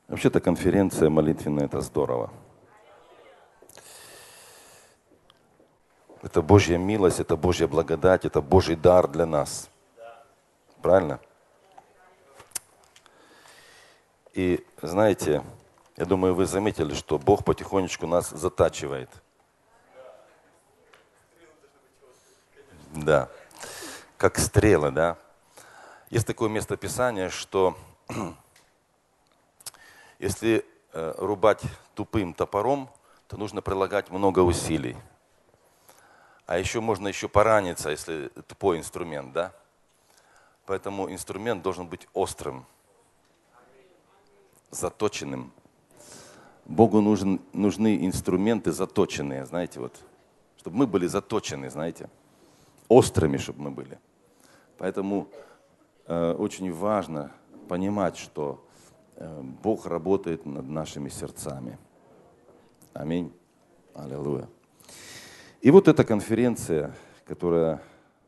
Вообще-то конференция молитвенная – это здорово. Это Божья милость, это Божья благодать, это Божий дар для нас. Правильно? И знаете, я думаю, вы заметили, что Бог потихонечку нас затачивает. Да. Как стрелы, да? Есть такое местописание, что если рубать тупым топором, то нужно прилагать много усилий. А еще можно пораниться, если тупой инструмент, да? Поэтому инструмент должен быть острым, заточенным. Богу нужны инструменты заточенные, знаете, вот, чтобы мы были заточены, знаете, острыми, чтобы мы были. Поэтому очень важно понимать, что Бог работает над нашими сердцами. Аминь. Аллилуйя. И вот эта конференция, которую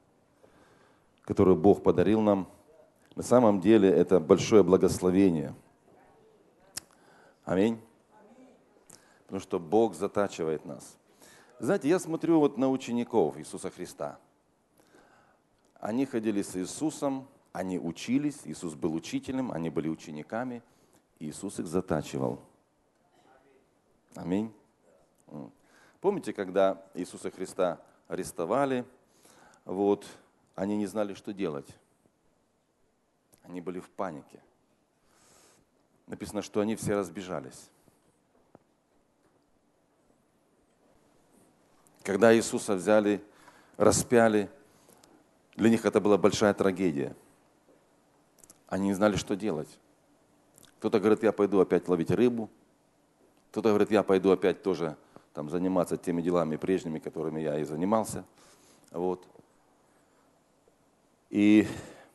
Бог подарил нам, на самом деле это большое благословение. Аминь. Потому что Бог затачивает нас. Знаете, я смотрю вот на учеников Иисуса Христа. Они ходили с Иисусом, они учились, Иисус был учителем, они были учениками, и Иисус их затачивал. Аминь. Помните, когда Иисуса Христа арестовали, вот, они не знали, что делать. Они были в панике. Написано, что они все разбежались. Когда Иисуса взяли, распяли, для них это была большая трагедия. Они не знали, что делать. Кто-то говорит, я пойду опять ловить рыбу. Кто-то говорит, я пойду опять тоже там, заниматься теми делами прежними, которыми я и занимался. Вот. И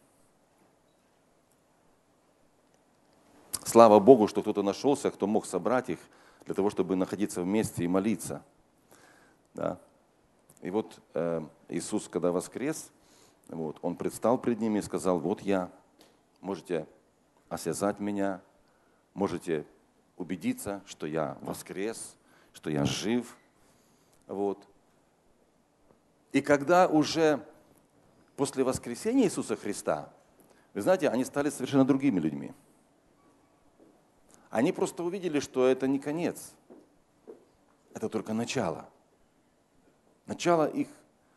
слава Богу, что кто-то нашелся, кто мог собрать их для того, чтобы находиться вместе и молиться. Да. И вот Иисус, когда воскрес, вот, Он предстал пред ними и сказал, вот я, можете осязать меня, можете убедиться, что я воскрес, что я жив. Вот. И когда уже после воскресения Иисуса Христа, вы знаете, они стали совершенно другими людьми. Они просто увидели, что это не конец, это только начало. Начало их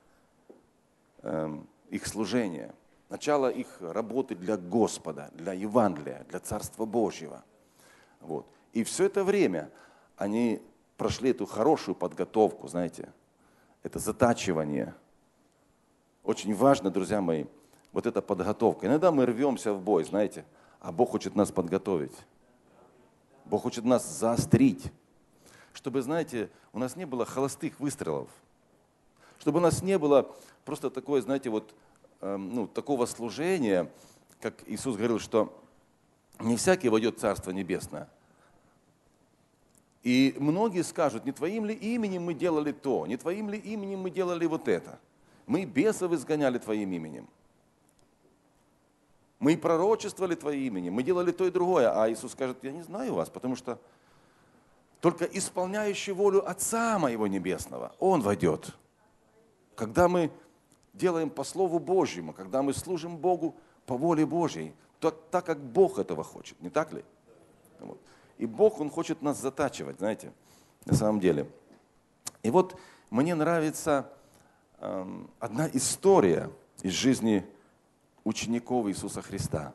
служения, начало их работы для Господа, для Евангелия, для Царства Божьего. Вот. И все это время они прошли эту хорошую подготовку, знаете, это затачивание. Очень важно, друзья мои, вот эта подготовка. Иногда мы рвемся в бой, знаете, а Бог хочет нас подготовить. Бог хочет нас заострить, чтобы, знаете, у нас не было холостых выстрелов, чтобы у нас не было просто такое, знаете, вот, такого служения, как Иисус говорил, что не всякий войдет в Царство Небесное. И многие скажут, не твоим ли именем мы делали то, не твоим ли именем мы делали вот это. Мы бесов изгоняли твоим именем. Мы пророчествовали твоим именем, мы делали то и другое. А Иисус скажет, я не знаю вас, потому что только исполняющий волю Отца Моего Небесного, Он войдет. Когда мы делаем по Слову Божьему, когда мы служим Богу по воле Божьей, так как Бог этого хочет, не так ли? Вот. И Бог, Он хочет нас затачивать, знаете, на самом деле. И вот мне нравится одна история из жизни учеников Иисуса Христа.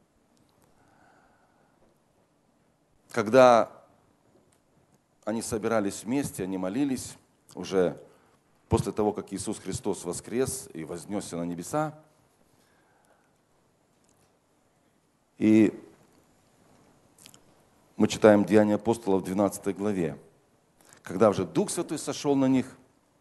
Когда они собирались вместе, они молились уже после того, как Иисус Христос воскрес и вознесся на небеса. И мы читаем Деяния апостолов в 12 главе, когда уже Дух Святой сошел на них.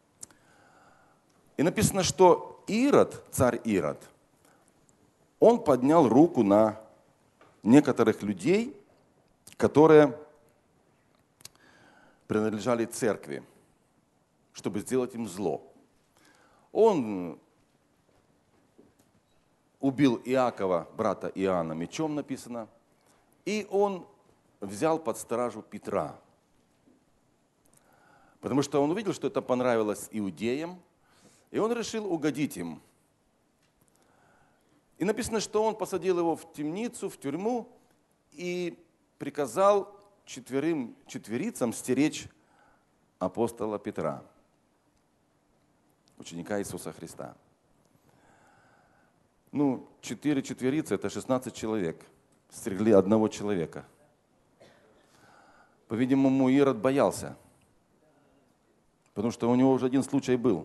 И написано, что Ирод, царь Ирод, он поднял руку на некоторых людей, которые принадлежали церкви, чтобы сделать им зло. Он убил Иакова, брата Иоанна, мечом написано, и он взял под стражу Петра. Потому что он увидел, что это понравилось иудеям, и он решил угодить им. И написано, что он посадил его в темницу, в тюрьму, и приказал четверицам стеречь апостола Петра, ученика Иисуса Христа. 4 четверицы – это 16 человек. Стерегли одного человека. По-видимому, Ирод боялся, потому что у него уже один случай был,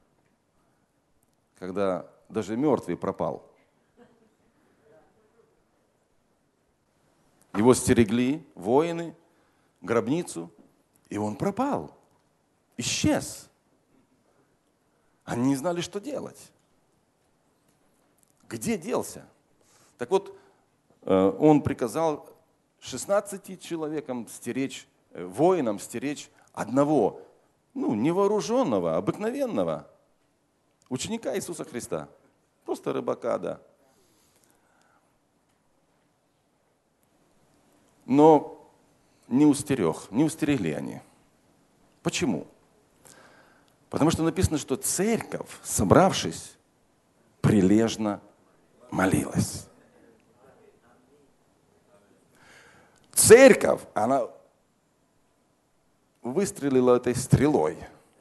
когда даже мертвый пропал. Его стерегли воины, гробницу, и он пропал, исчез. Они не знали, что делать. Где делся? Так вот, он приказал 16 человекам стеречь, воинам стеречь одного, невооруженного, обыкновенного ученика Иисуса Христа. Просто рыбака, да. Но не устерегли они. Почему? Потому что написано, что церковь, собравшись, прилежно молилась. Церковь, она выстрелила этой стрелой.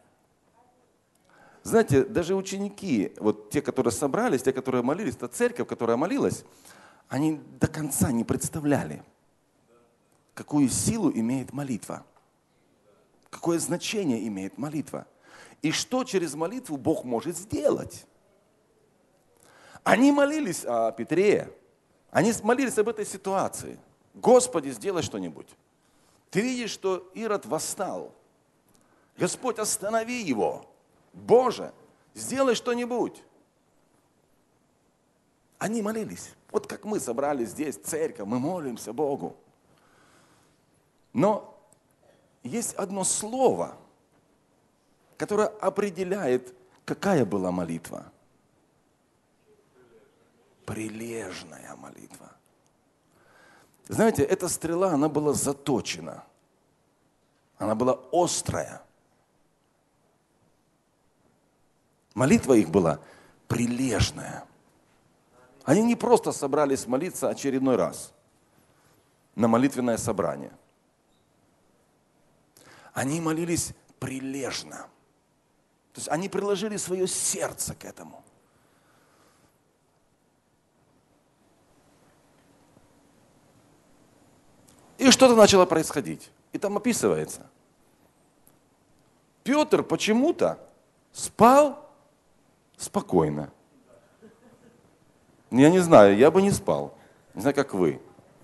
Знаете, даже ученики, вот те, которые собрались, те, которые молились, та церковь, которая молилась, они до конца не представляли, какую силу имеет молитва, какое значение имеет молитва, и что через молитву Бог может сделать. Они молились о Петре, они молились об этой ситуации. Господи, сделай что-нибудь. Ты видишь, что Ирод восстал. Господь, останови его. Боже, сделай что-нибудь. Они молились. Вот как мы собрались здесь, церковь, мы молимся Богу. Но есть одно слово, которое определяет, какая была молитва. Прилежная молитва. Знаете, эта стрела, она была заточена. Она была острая. Молитва их была прилежная. Они не просто собрались молиться очередной раз на молитвенное собрание. Они молились прилежно. То есть они приложили свое сердце к этому. И что-то начало происходить. И там описывается. Петр почему-то спал спокойно. Я не знаю, я бы не спал. Не знаю, как вы.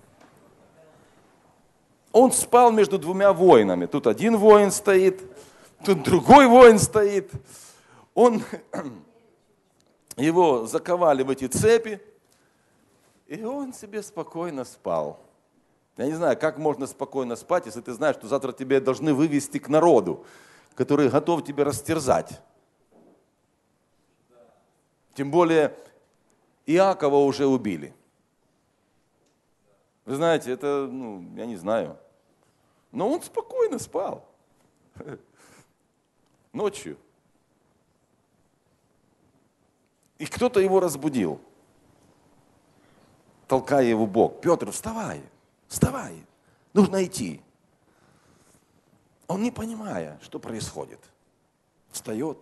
Он спал между двумя воинами. Тут один воин стоит, тут другой воин стоит. Его заковали в эти цепи, и он себе спокойно спал. Я не знаю, как можно спокойно спать, если ты знаешь, что завтра тебя должны вывести к народу, который готов тебя растерзать. Тем более Иакова уже убили. Вы знаете, это, я не знаю. Но он спокойно спал. Ночью. И кто-то его разбудил, толкая его в бок. Петр, вставай, вставай, нужно идти. Он, не понимая, что происходит, встает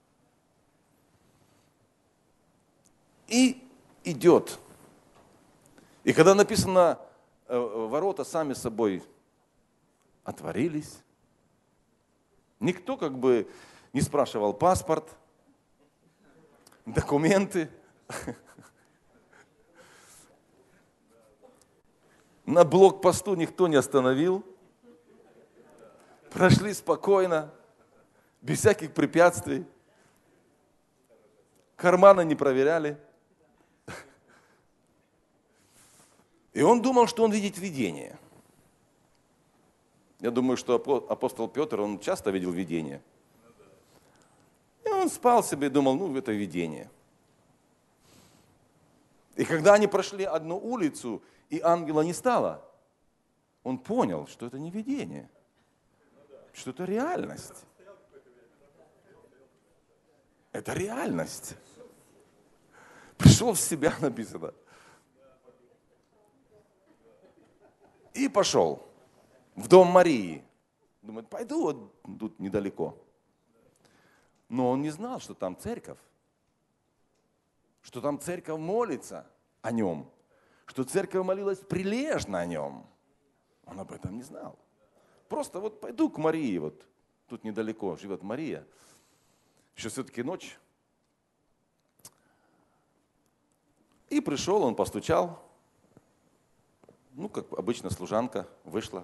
и идет. И когда написано, ворота сами собой отворились, никто как бы не спрашивал паспорт, документы. На блокпосту никто не остановил. Прошли спокойно, без всяких препятствий. Карманы не проверяли. И он думал, что он видит видение. Я думаю, что апостол Петр, он часто видел видение. И он спал себе и думал, это видение. И когда они прошли одну улицу, и ангела не стало, он понял, что это не видение, что это реальность. Это реальность. Пришел в себя, написано. И пошел в дом Марии. Думает, пойду, вот тут недалеко. Но он не знал, что там церковь. Что там церковь молится о нем. Что церковь молилась прилежно о нем. Он об этом не знал. Просто вот пойду к Марии, вот тут недалеко живет Мария. Еще все-таки ночь. И пришел, он постучал. Ну, как обычно, служанка вышла.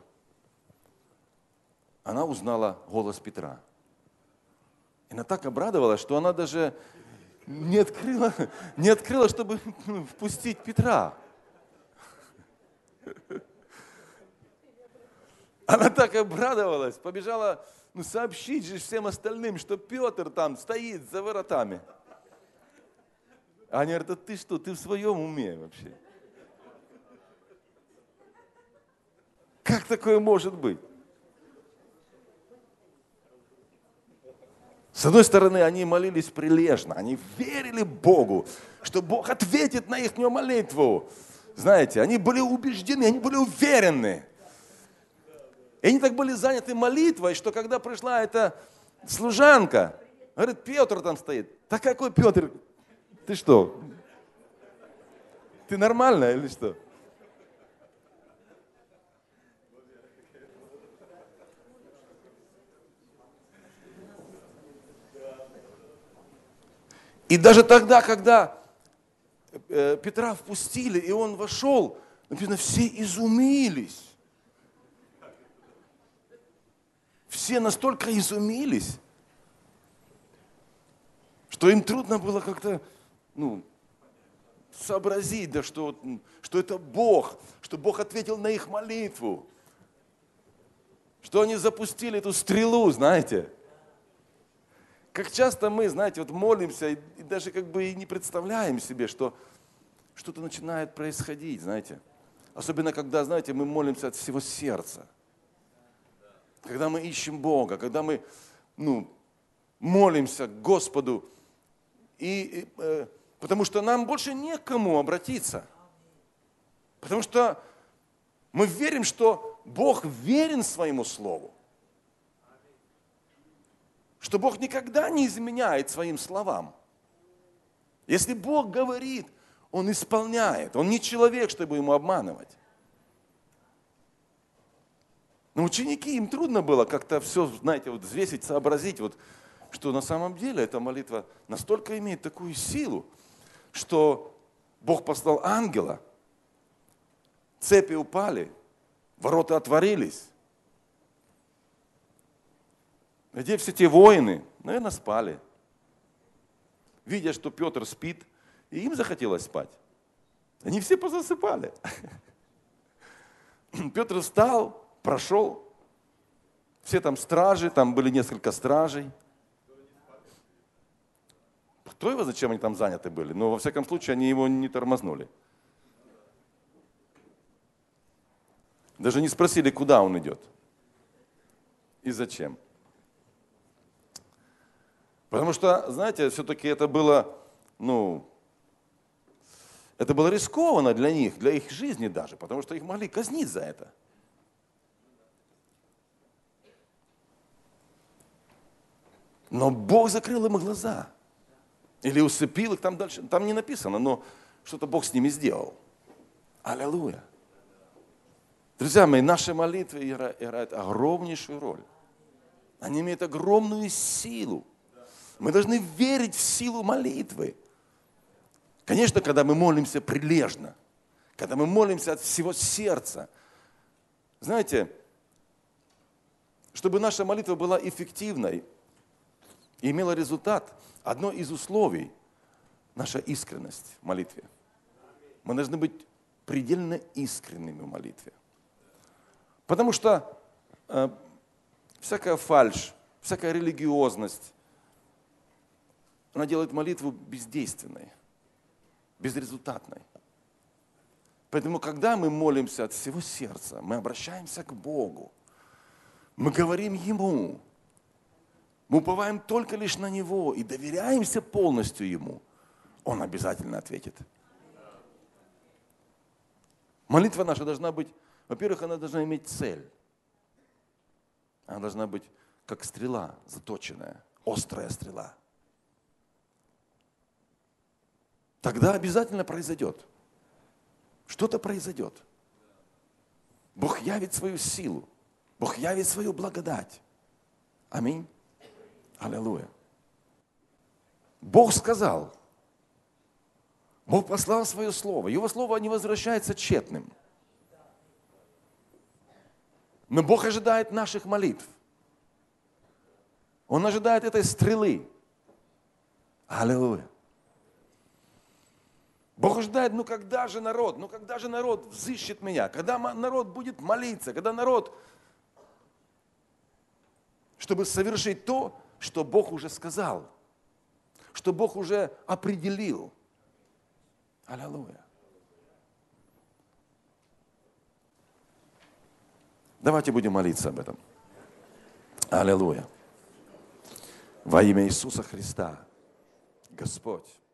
Она узнала голос Петра. И она так обрадовалась, что она даже не открыла, чтобы впустить Петра. Она так обрадовалась, побежала сообщить же всем остальным, что Петр там стоит за воротами. А они говорят, а ты что, ты в своем уме вообще? Как такое может быть? С одной стороны, они молились прилежно, они верили Богу, что Бог ответит на их молитву. Знаете, они были убеждены, они были уверены. И они так были заняты молитвой, что когда пришла эта служанка, говорит, Петр там стоит. Да какой Петр? Ты что? Ты нормальная или что? И даже тогда, когда Петра впустили, и он вошел, написано, все изумились. Все настолько изумились, что им трудно было как-то, сообразить, да, что это Бог, что Бог ответил на их молитву, что они запустили эту стрелу, знаете. Как часто мы, знаете, вот молимся и даже как бы и не представляем себе, что что-то начинает происходить, знаете. Особенно, когда, знаете, мы молимся от всего сердца. Когда мы ищем Бога, когда мы, молимся к Господу, потому что нам больше не к кому обратиться. Потому что мы верим, что Бог верен своему Слову. Что Бог никогда не изменяет своим словам. Если Бог говорит, Он исполняет. Он не человек, чтобы ему обманывать. Но ученики, им трудно было как-то все, знаете, вот взвесить, сообразить, вот, что на самом деле эта молитва настолько имеет такую силу, что Бог послал ангела, цепи упали, ворота отворились. Где все те воины? Наверное, спали. Видя, что Петр спит, и им захотелось спать. Они все позасыпали. Петр встал, прошел. Все там стражи, там были несколько стражей. Кто его, зачем они там заняты были? Но, во всяком случае, они его не тормознули. Даже не спросили, куда он идет и зачем. Потому что, знаете, все-таки это было, это было рискованно для них, для их жизни даже, потому что их могли казнить за это. Но Бог закрыл им глаза. Или усыпил их, там дальше, там не написано, но что-то Бог с ними сделал. Аллилуйя. Друзья мои, наши молитвы играют огромнейшую роль. Они имеют огромную силу. Мы должны верить в силу молитвы. Конечно, когда мы молимся прилежно, когда мы молимся от всего сердца. Знаете, чтобы наша молитва была эффективной и имела результат, одно из условий – наша искренность в молитве. Мы должны быть предельно искренними в молитве. Потому что всякая фальшь, всякая религиозность, она делает молитву бездейственной, безрезультатной. Поэтому, когда мы молимся от всего сердца, мы обращаемся к Богу, мы говорим Ему, мы уповаем только лишь на Него и доверяемся полностью Ему, Он обязательно ответит. Молитва наша должна быть, во-первых, она должна иметь цель. Она должна быть как стрела заточенная, острая стрела. Тогда обязательно произойдет. Что-то произойдет. Бог явит свою силу. Бог явит свою благодать. Аминь. Аллилуйя. Бог сказал. Бог послал свое слово. Его слово не возвращается тщетным. Но Бог ожидает наших молитв. Он ожидает этой стрелы. Аллилуйя. Бог ожидает, когда же народ взыщет меня, когда народ будет молиться, когда народ, чтобы совершить то, что Бог уже сказал, что Бог уже определил. Аллилуйя. Давайте будем молиться об этом. Аллилуйя. Во имя Иисуса Христа, Господь.